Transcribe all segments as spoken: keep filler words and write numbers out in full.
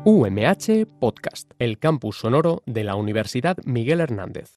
U M H Podcast, el campus sonoro de la Universidad Miguel Hernández.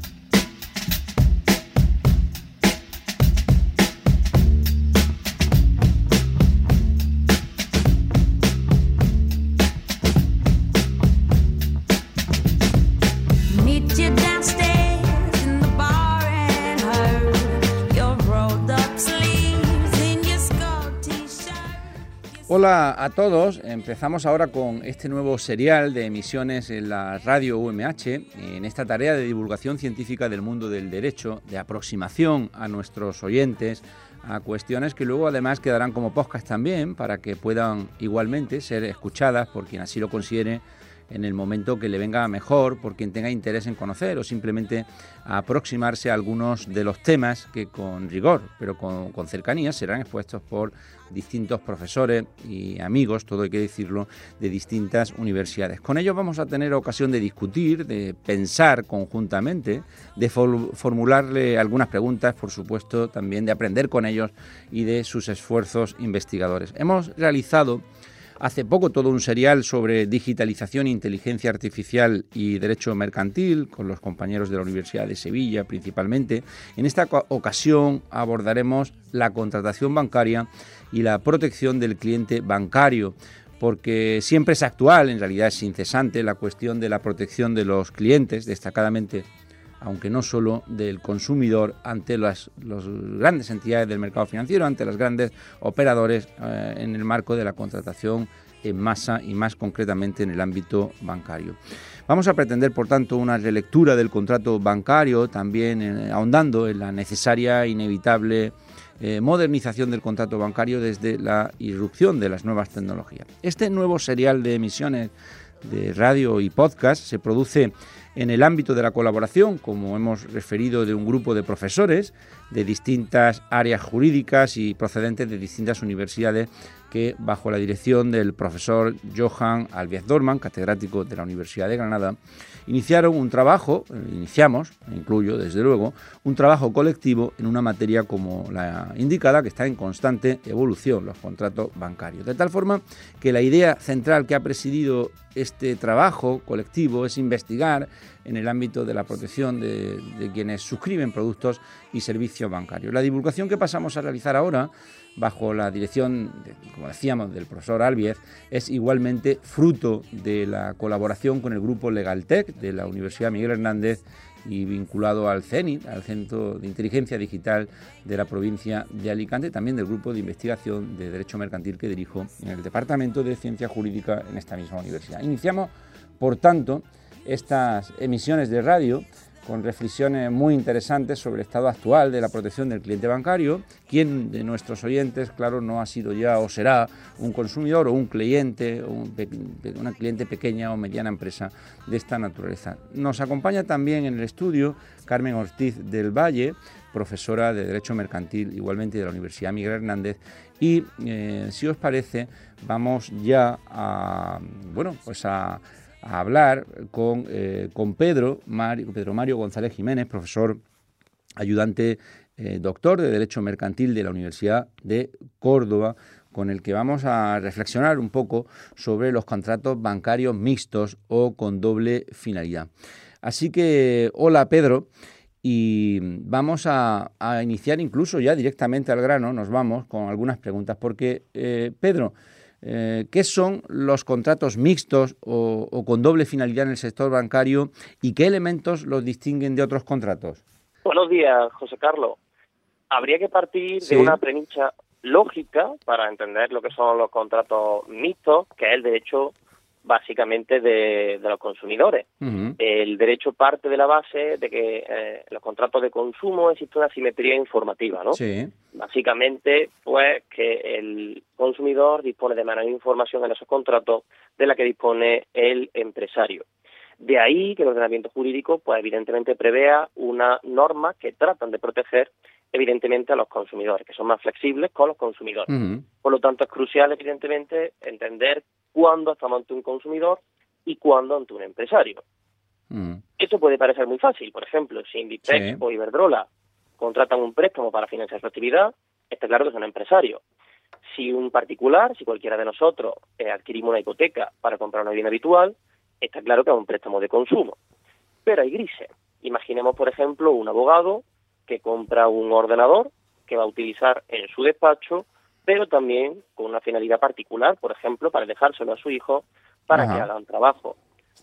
Hola a todos, empezamos ahora con este nuevo serial de emisiones en la radio U M H, en esta tarea de divulgación científica del mundo del derecho, de aproximación a nuestros oyentes, a cuestiones que luego además quedarán como podcast también, para que puedan igualmente ser escuchadas por quien así lo considere en el momento que le venga mejor, por quien tenga interés en conocer o simplemente a aproximarse a algunos de los temas que con rigor, pero con, con cercanía, serán expuestos por distintos profesores y amigos, todo hay que decirlo, de distintas universidades. Con ellos vamos a tener ocasión de discutir, de pensar conjuntamente, de for- formularle algunas preguntas, por supuesto, también de aprender con ellos y de sus esfuerzos investigadores. Hemos realizado hace poco todo un serial sobre digitalización, inteligencia artificial y derecho mercantil con los compañeros de la Universidad de Sevilla principalmente. En esta ocasión abordaremos la contratación bancaria y la protección del cliente bancario, porque siempre es actual, en realidad es incesante, la cuestión de la protección de los clientes, destacadamente, aunque no solo del consumidor, ante las, las grandes entidades del mercado financiero, ante los grandes operadores eh, en el marco de la contratación en masa y más concretamente en el ámbito bancario. Vamos a pretender, por tanto, una relectura del contrato bancario, también eh, ahondando en la necesaria e inevitable eh, modernización del contrato bancario desde la irrupción de las nuevas tecnologías. Este nuevo serial de emisiones de radio y podcast se produce en el ámbito de la colaboración, como hemos referido, de un grupo de profesores de distintas áreas jurídicas y procedentes de distintas universidades que, bajo la dirección del profesor Johan Albiaz Dorman, catedrático de la Universidad de Granada, iniciaron un trabajo, iniciamos, incluyo desde luego, un trabajo colectivo en una materia como la indicada, que está en constante evolución, los contratos bancarios. De tal forma que la idea central que ha presidido este trabajo colectivo es investigar en el ámbito de la protección de, de quienes suscriben productos y servicios bancarios. La divulgación que pasamos a realizar ahora, bajo la dirección, de, como decíamos, del profesor Albiaz, es igualmente fruto de la colaboración con el grupo Legaltech de la Universidad Miguel Hernández y vinculado al CENIT, al Centro de Inteligencia Digital de la provincia de Alicante, también del grupo de investigación de Derecho Mercantil que dirijo en el Departamento de Ciencia Jurídica en esta misma universidad. Iniciamos, por tanto, estas emisiones de radio con reflexiones muy interesantes sobre el estado actual de la protección del cliente bancario. ¿Quién de nuestros oyentes, claro, no ha sido ya o será un consumidor o un cliente, o un pe- una cliente pequeña o mediana empresa de esta naturaleza? Nos acompaña también en el estudio Carmen Ortiz del Valle, profesora de Derecho Mercantil, igualmente de la Universidad Miguel Hernández, y eh, si os parece, vamos ya a, bueno, pues a a hablar con, eh, con Pedro, Mario, Pedro Mario González Jiménez, profesor ayudante eh, doctor de Derecho Mercantil de la Universidad de Córdoba, con el que vamos a reflexionar un poco sobre los contratos bancarios mixtos o con doble finalidad. Así que, hola Pedro, y vamos a, a iniciar incluso ya directamente al grano, nos vamos con algunas preguntas, porque eh, Pedro, Eh, ¿qué son los contratos mixtos o, o con doble finalidad en el sector bancario y qué elementos los distinguen de otros contratos? Buenos días, José Carlos. Habría que partir Sí. de una premisa lógica para entender lo que son los contratos mixtos, que es el derecho básicamente de, de los consumidores. Uh-huh. El derecho parte de la base de que eh, en los contratos de consumo existe una simetría informativa, ¿no? Sí. Básicamente, pues, que el consumidor dispone de menor información en esos contratos de la que dispone el empresario. De ahí que el ordenamiento jurídico, pues, evidentemente prevea unas normas que tratan de proteger, evidentemente, a los consumidores, que son más flexibles con los consumidores. Uh-huh. Por lo tanto, es crucial, evidentemente, entender cuándo estamos ante un consumidor y cuándo ante un empresario. Uh-huh. Esto puede parecer muy fácil. Por ejemplo, si Inditex Sí. o Iberdrola contratan un préstamo para financiar su actividad, está claro que son empresarios. Si un particular, si cualquiera de nosotros eh, adquirimos una hipoteca para comprar una vivienda habitual, está claro que es un préstamo de consumo. Pero hay grises. Imaginemos, por ejemplo, un abogado que compra un ordenador que va a utilizar en su despacho, pero también con una finalidad particular, por ejemplo, para dejárselo a su hijo para Ajá. que haga un trabajo.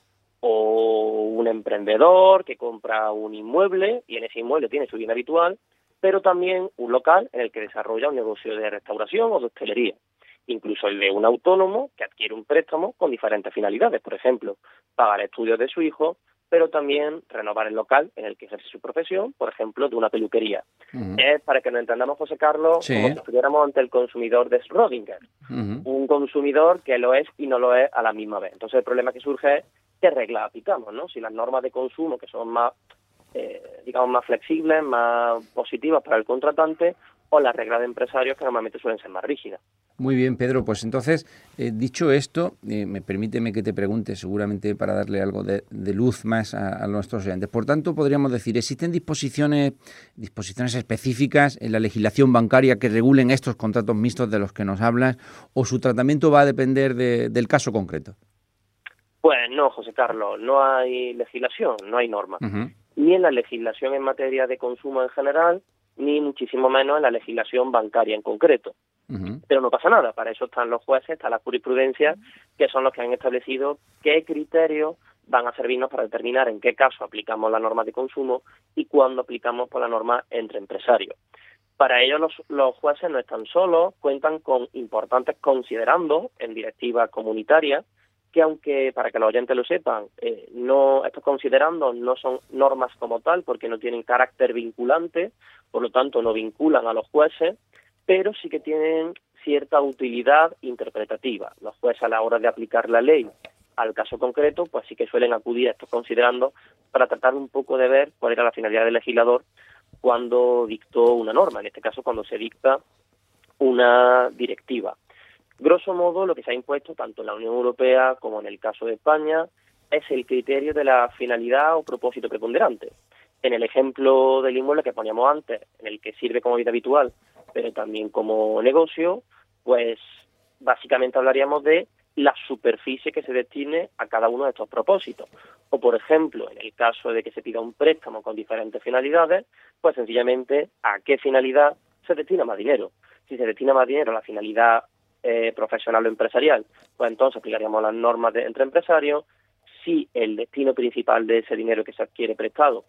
O un emprendedor que compra un inmueble y en ese inmueble tiene su vivienda habitual, pero también un local en el que desarrolla un negocio de restauración o de hostelería. Incluso el de un autónomo que adquiere un préstamo con diferentes finalidades, por ejemplo, pagar estudios de su hijo, pero también renovar el local en el que ejerce su profesión, por ejemplo, de una peluquería. Uh-huh. Es, para que nos entendamos, José Carlos, Sí. como si estuviéramos ante el consumidor de Schrödinger, Uh-huh. un consumidor que lo es y no lo es a la misma vez. Entonces el problema que surge es qué reglas aplicamos, ¿no? Si las normas de consumo, que son más, eh, digamos, más flexibles, más positivas para el contratante, o las reglas de empresarios que normalmente suelen ser más rígidas. Muy bien, Pedro. Pues entonces, eh, dicho esto, eh, me permíteme que te pregunte, seguramente para darle algo de, de luz más a, a nuestros oyentes. Por tanto, podríamos decir, ¿existen disposiciones, disposiciones específicas en la legislación bancaria que regulen estos contratos mixtos de los que nos hablas, o su tratamiento va a depender de, del caso concreto? Pues no, José Carlos, no hay legislación, no hay norma. Uh-huh. Ni en la legislación en materia de consumo en general, ni muchísimo menos en la legislación bancaria en concreto. Uh-huh. Pero no pasa nada, para eso están los jueces, está la jurisprudencia, que son los que han establecido qué criterios van a servirnos para determinar en qué caso aplicamos la norma de consumo y cuándo aplicamos por la norma entre empresarios. Para ello los, los jueces no están solos, cuentan con importantes considerandos en directivas comunitarias, que aunque, para que los oyentes lo sepan, eh, no estos considerandos no son normas como tal, porque no tienen carácter vinculante, por lo tanto no vinculan a los jueces, pero sí que tienen cierta utilidad interpretativa. Los jueces, a la hora de aplicar la ley al caso concreto, pues sí que suelen acudir a estos considerandos para tratar un poco de ver cuál era la finalidad del legislador cuando dictó una norma, en este caso cuando se dicta una directiva. Grosso modo, lo que se ha impuesto tanto en la Unión Europea como en el caso de España es el criterio de la finalidad o propósito preponderante. En el ejemplo del inmueble que poníamos antes, en el que sirve como vida habitual, pero también como negocio, pues básicamente hablaríamos de la superficie que se destine a cada uno de estos propósitos. O, por ejemplo, en el caso de que se pida un préstamo con diferentes finalidades, pues sencillamente a qué finalidad se destina más dinero. Si se destina más dinero a la finalidad eh, profesional o empresarial, pues entonces aplicaríamos las normas de, entre empresarios. Si el destino principal de ese dinero que se adquiere prestado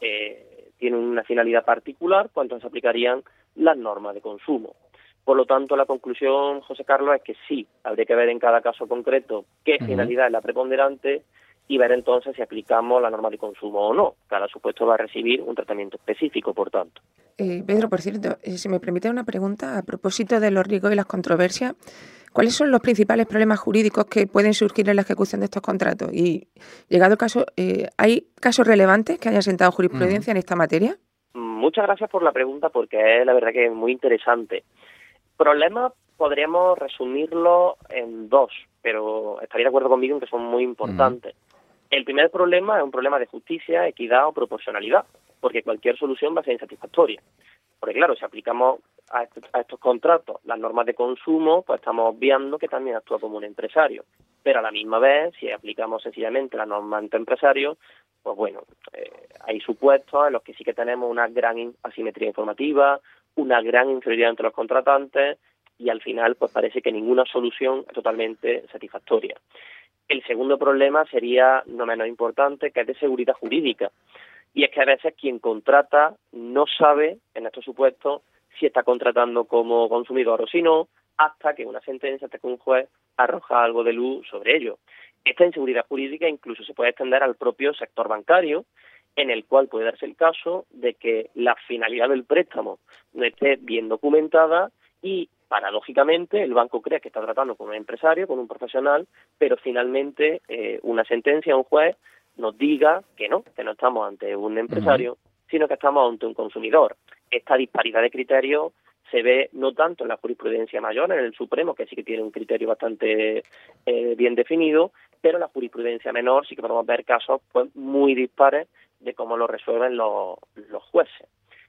eh, tiene una finalidad particular, pues entonces aplicarían las normas de consumo. Por lo tanto, la conclusión, José Carlos, es que sí, habría que ver en cada caso concreto qué uh-huh. finalidad es la preponderante y ver entonces si aplicamos la norma de consumo o no. Cada supuesto va a recibir un tratamiento específico, por tanto. Eh, Pedro, por cierto, eh, si me permite una pregunta a propósito de los riesgos y las controversias, ¿cuáles son los principales problemas jurídicos que pueden surgir en la ejecución de estos contratos? Y, llegado el caso, eh, ¿hay casos relevantes que hayan sentado jurisprudencia uh-huh. en esta materia? Muchas gracias por la pregunta, porque es la verdad que es muy interesante. Problemas podríamos resumirlo en dos, pero estaría de acuerdo conmigo en que son muy importantes. Uh-huh. El primer problema es un problema de justicia, equidad o proporcionalidad, porque cualquier solución va a ser insatisfactoria. Porque claro, si aplicamos a estos, a estos contratos las normas de consumo, pues estamos obviando que también actúa como un empresario. Pero a la misma vez, si aplicamos sencillamente las normas entre empresarios, pues bueno, eh, hay supuestos en los que sí que tenemos una gran asimetría informativa, una gran inferioridad entre los contratantes y al final pues parece que ninguna solución es totalmente satisfactoria. El segundo problema sería no menos importante, que es de seguridad jurídica. Y es que a veces quien contrata no sabe, en estos supuestos, si está contratando como consumidor o si no, hasta que una sentencia, hasta que un juez arroja algo de luz sobre ello. Esta inseguridad jurídica incluso se puede extender al propio sector bancario, en el cual puede darse el caso de que la finalidad del préstamo no esté bien documentada y, paradójicamente, el banco cree que está tratando con un empresario, con un profesional, pero finalmente eh, una sentencia, un juez, nos diga que no, que no estamos ante un empresario, uh-huh. sino que estamos ante un consumidor. Esta disparidad de criterios se ve no tanto en la jurisprudencia mayor, en el Supremo, que sí que tiene un criterio bastante eh, bien definido, pero en la jurisprudencia menor sí que podemos ver casos pues muy dispares de cómo lo resuelven los, los jueces.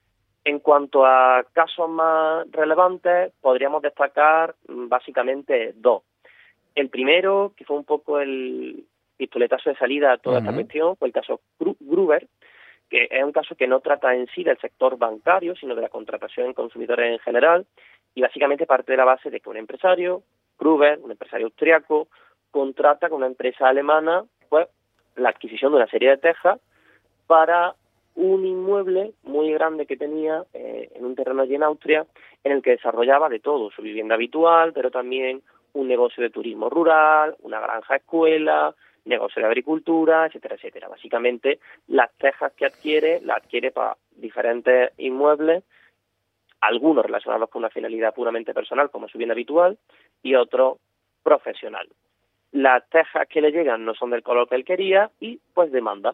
En cuanto a casos más relevantes, podríamos destacar básicamente dos. El primero, que fue un poco el pistoletazo de salida a toda uh-huh. esta cuestión, fue el caso Gruber, que es un caso que no trata en sí del sector bancario, sino de la contratación en consumidores en general, y básicamente parte de la base de que un empresario, Gruber, un empresario austriaco, contrata con una empresa alemana pues la adquisición de una serie de tejas para un inmueble muy grande que tenía eh, en un terreno allí en Austria, en el que desarrollaba de todo, su vivienda habitual, pero también un negocio de turismo rural, una granja escuela, negocio de agricultura, etcétera, etcétera. Básicamente, las tejas que adquiere, las adquiere para diferentes inmuebles, algunos relacionados con una finalidad puramente personal, como su bien habitual, y otros profesional. Las tejas que le llegan no son del color que él quería y, pues, demanda.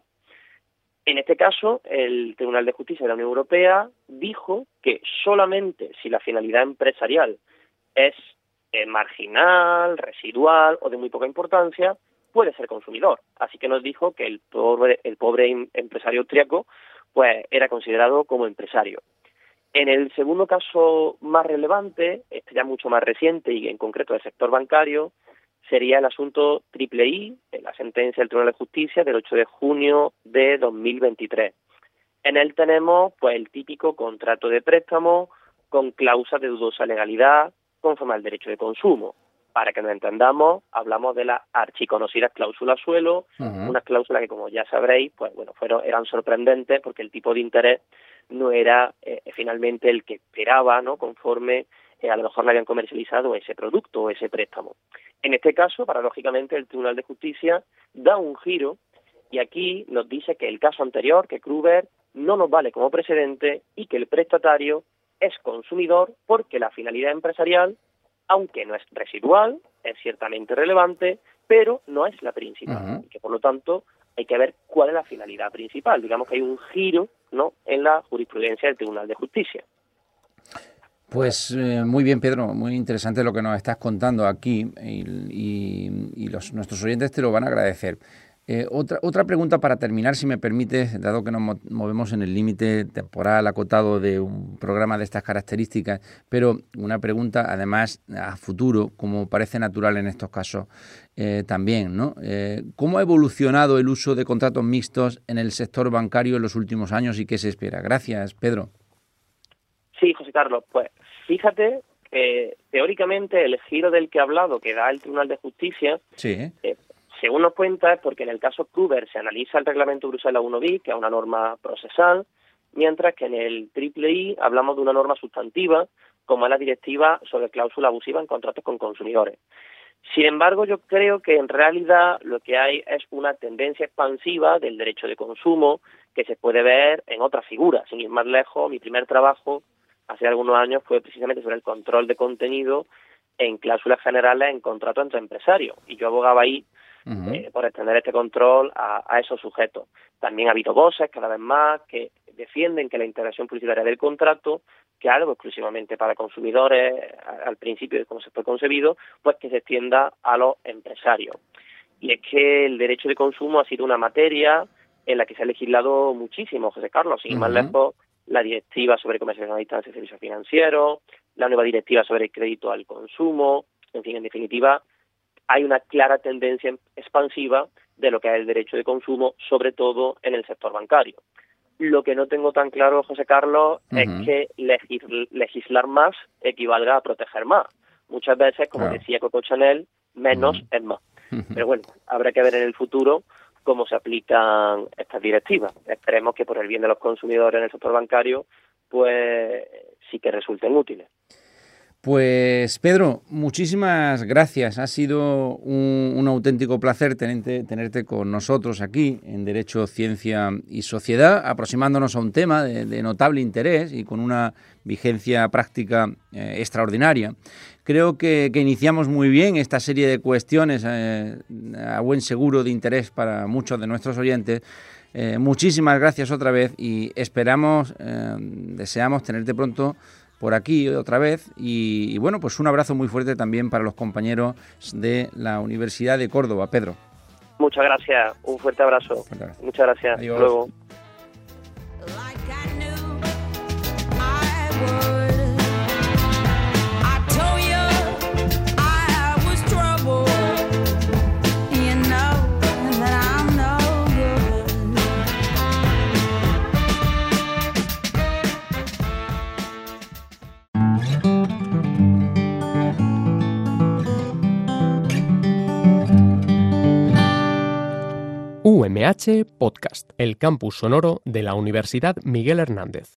En este caso, el Tribunal de Justicia de la Unión Europea dijo que solamente si la finalidad empresarial es eh, marginal, residual o de muy poca importancia, puede ser consumidor. Así que nos dijo que el pobre, el pobre empresario austriaco pues, era considerado como empresario. En el segundo caso más relevante, este ya mucho más reciente y en concreto del sector bancario, sería el asunto Triple I, la sentencia del Tribunal de Justicia del ocho de junio de dos mil veintitrés. En él tenemos pues el típico contrato de préstamo con cláusulas de dudosa legalidad conforme al derecho de consumo. Para que nos entendamos, hablamos de las archiconocidas cláusulas suelo, uh-huh. unas cláusulas que, como ya sabréis, pues bueno, fueron eran sorprendentes porque el tipo de interés no era eh, finalmente el que esperaba, ¿no? Conforme eh, a lo mejor le habían comercializado ese producto o ese préstamo. En este caso, paradójicamente, el Tribunal de Justicia da un giro y aquí nos dice que el caso anterior, que Gruber, no nos vale como precedente y que el prestatario es consumidor porque la finalidad empresarial, aunque no es residual, es ciertamente relevante, pero no es la principal. Uh-huh. Y que, por lo tanto, hay que ver cuál es la finalidad principal. Digamos que hay un giro, ¿no?, en la jurisprudencia del Tribunal de Justicia. Pues eh, muy bien, Pedro, muy interesante lo que nos estás contando aquí y, y, y los, nuestros oyentes te lo van a agradecer. Eh, otra, otra pregunta para terminar, si me permites, dado que nos movemos en el límite temporal acotado de un programa de estas características, pero una pregunta además a futuro, como parece natural en estos casos eh, también, ¿no? Eh, ¿Cómo ha evolucionado el uso de contratos mixtos en el sector bancario en los últimos años y qué se espera? Gracias, Pedro. Sí, José Carlos, pues fíjate que teóricamente el giro del que he hablado que da el Tribunal de Justicia, sí. eh, según nos cuenta, es porque en el caso Gruber se analiza el reglamento Bruselas uno bis, que es una norma procesal, mientras que en el Triple I hablamos de una norma sustantiva, como es la directiva sobre cláusula abusiva en contratos con consumidores. Sin embargo, yo creo que en realidad lo que hay es una tendencia expansiva del derecho de consumo que se puede ver en otras figuras. Sin ir más lejos, mi primer trabajo hace algunos años fue precisamente sobre el control de contenido en cláusulas generales en contratos entre empresarios. Y yo abogaba ahí uh-huh. eh, por extender este control a, a esos sujetos. También ha habido voces cada vez más que defienden que la integración publicitaria del contrato, que es algo exclusivamente para consumidores al principio de cómo se fue concebido, pues que se extienda a los empresarios. Y es que el derecho de consumo ha sido una materia en la que se ha legislado muchísimo, José Carlos, sin uh-huh. más lejos, la directiva sobre comercialización a distancia de servicios financieros, la nueva directiva sobre el crédito al consumo, en fin, en definitiva, hay una clara tendencia expansiva de lo que es el derecho de consumo, sobre todo en el sector bancario. Lo que no tengo tan claro, José Carlos, uh-huh. es que legis- legislar más equivalga a proteger más. Muchas veces, como claro. decía Coco Chanel, menos uh-huh. es más. Uh-huh. Pero bueno, habrá que ver en el futuro cómo se aplican estas directivas. Esperemos que por el bien de los consumidores en el sector bancario, pues sí que resulten útiles. Pues Pedro, muchísimas gracias. Ha sido un, un auténtico placer tenerte, tenerte con nosotros aquí en Derecho, Ciencia y Sociedad, aproximándonos a un tema de, de notable interés y con una vigencia práctica eh, extraordinaria. Creo que, que iniciamos muy bien esta serie de cuestiones eh, a buen seguro de interés para muchos de nuestros oyentes. Eh, muchísimas gracias otra vez y esperamos, eh, deseamos tenerte pronto por aquí otra vez y, y bueno, pues un abrazo muy fuerte también para los compañeros de la Universidad de Córdoba. Pedro. Muchas gracias, un fuerte abrazo. Fuerte abrazo. Muchas gracias. Adiós. Hasta luego. M H Podcast, el campus sonoro de la Universidad Miguel Hernández.